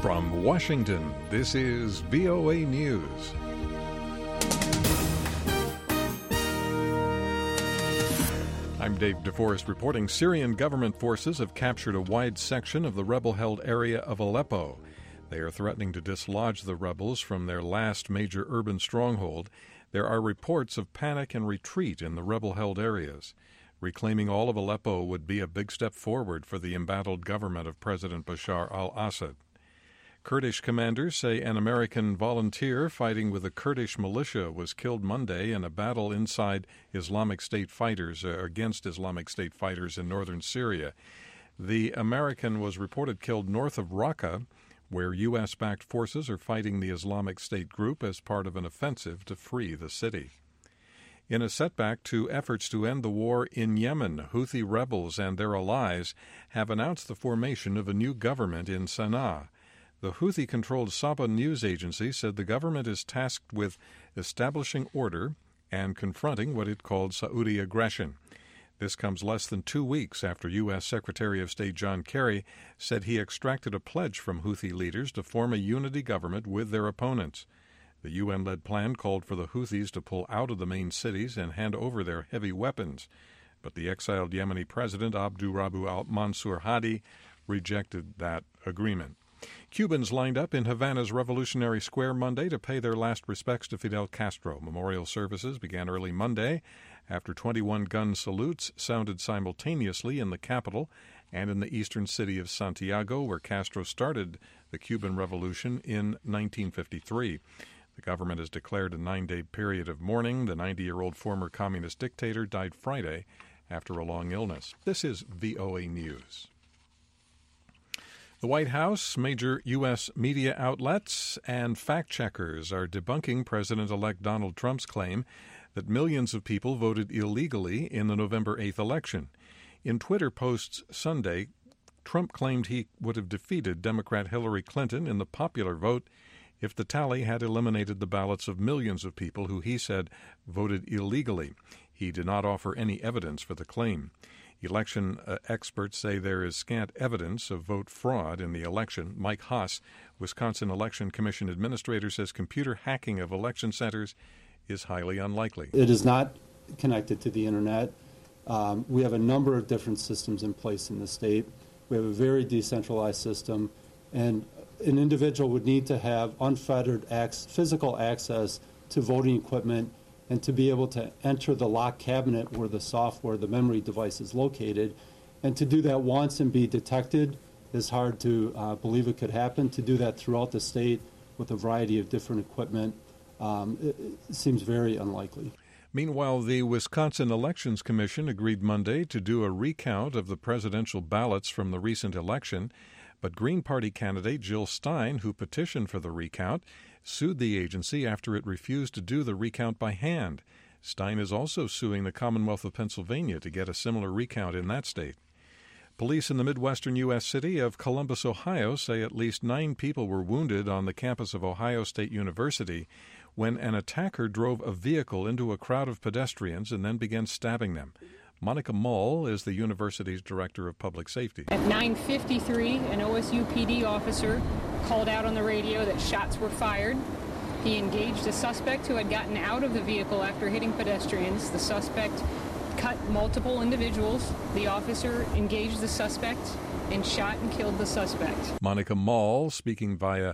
From Washington, this is VOA News. I'm Dave DeForest reporting Syrian government forces have captured a wide section of the rebel-held area of Aleppo. They are threatening to dislodge the rebels from their last major urban stronghold. There are reports of panic and retreat in the rebel-held areas. Reclaiming all of Aleppo would be a big step forward for the embattled government of President Bashar al-Assad. Kurdish commanders say an American volunteer fighting with a Kurdish militia was killed Monday in a battle inside Islamic State fighters against Islamic State fighters in northern Syria. The American was reported killed north of Raqqa, where U.S.-backed forces are fighting the Islamic State group as part of an offensive to free the city. In a setback to efforts to end the war in Yemen, Houthi rebels and their allies have announced the formation of a new government in Sana'a. The Houthi-controlled Saba news agency said the government is tasked with establishing order and confronting what it called Saudi aggression. This comes less than 2 weeks after U.S. Secretary of State John Kerry said he extracted a pledge from Houthi leaders to form a unity government with their opponents. The UN-led plan called for the Houthis to pull out of the main cities and hand over their heavy weapons. But the exiled Yemeni president Abdurabu al-Mansur Hadi rejected that agreement. Cubans lined up in Havana's Revolutionary Square Monday to pay their last respects to Fidel Castro. Memorial services began early Monday after 21 gun salutes sounded simultaneously in the capital and in the eastern city of Santiago, where Castro started the Cuban Revolution in 1953. The government has declared a 9-day period of mourning. The 90-year-old former communist dictator died Friday after a long illness. This is VOA News. The White House, major U.S. media outlets, and fact-checkers are debunking President-elect Donald Trump's claim that millions of people voted illegally in the November 8th election. In Twitter posts Sunday, Trump claimed he would have defeated Democrat Hillary Clinton in the popular vote if the tally had eliminated the ballots of millions of people who he said voted illegally. He did not offer any evidence for the claim. Election experts say there is scant evidence of vote fraud in the election. Mike Haas, Wisconsin Election Commission administrator, says computer hacking of election centers is highly unlikely. It is not connected to the internet. We have a number of different systems in place in the state. We have a very decentralized system, and an individual would need to have unfettered physical access to voting equipment and to be able to enter the locked cabinet where the software, the memory device is located. And to do that once and be detected is hard to believe it could happen. To do that throughout the state with a variety of different equipment it seems very unlikely. Meanwhile, the Wisconsin Elections Commission agreed Monday to do a recount of the presidential ballots from the recent election. But Green Party candidate Jill Stein, who petitioned for the recount, sued the agency after it refused to do the recount by hand. Stein is also suing the Commonwealth of Pennsylvania to get a similar recount in that state. Police in the Midwestern U.S. city of Columbus, Ohio, say at least 9 people were wounded on the campus of Ohio State University when an attacker drove a vehicle into a crowd of pedestrians and then began stabbing them. Monica Mull is the university's director of public safety. At 9:53, an OSU PD officer called out on the radio that shots were fired. He engaged a suspect who had gotten out of the vehicle after hitting pedestrians. The suspect cut multiple individuals. The officer engaged the suspect and shot and killed the suspect. Monica Mull speaking via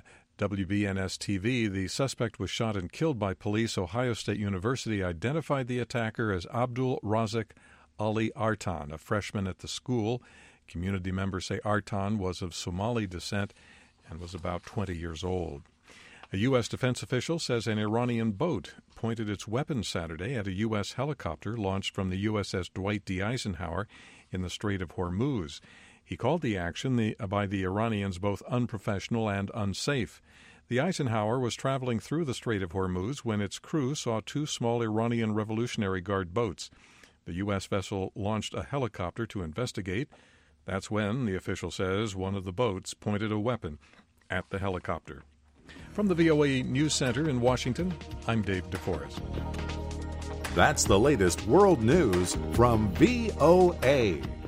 WBNS-TV. The suspect was shot and killed by police. Ohio State University identified the attacker as Abdul Razak Ali Artan, a freshman at the school. Community members say Artan was of Somali descent and was about 20 years old. A U.S. defense official says an Iranian boat pointed its weapons Saturday at a U.S. helicopter launched from the USS Dwight D. Eisenhower in the Strait of Hormuz. He called the action by the Iranians both unprofessional and unsafe. The Eisenhower was traveling through the Strait of Hormuz when its crew saw 2 small Iranian Revolutionary Guard boats. The U.S. vessel launched a helicopter to investigate. That's when, the official says, one of the boats pointed a weapon at the helicopter. From the VOA News Center in Washington, I'm Dave DeForest. That's the latest world news from VOA.